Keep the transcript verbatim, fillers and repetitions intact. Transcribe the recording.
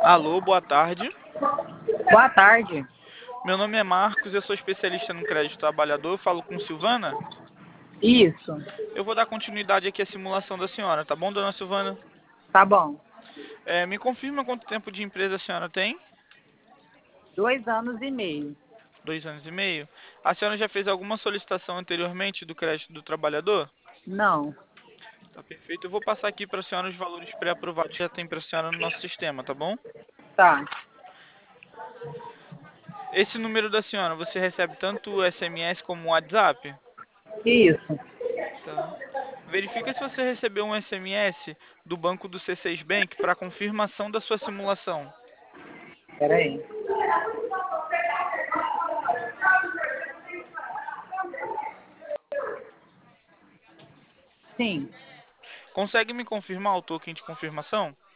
Alô, boa tarde. Boa tarde. Meu nome é Marcos, eu sou especialista no crédito trabalhador. Eu falo com Silvana. Isso, Eu vou dar continuidade aqui à simulação da senhora, tá bom, dona Silvana? tá bom. É, me confirma quanto tempo de empresa a senhora tem? Dois anos e meio. Dois anos e meio. A senhora já fez alguma solicitação anteriormente do crédito do trabalhador? Não, Tá perfeito. Eu vou passar aqui para a senhora os valores pré-aprovados que já tem para a senhora no nosso sistema, tá bom? tá. Esse número da senhora, você recebe tanto o S M S como o WhatsApp? Isso. Tá. Verifica se você recebeu um S M S do banco do C seis Bank para confirmação da sua simulação. Peraí. Sim, Consegue me confirmar o token de confirmação?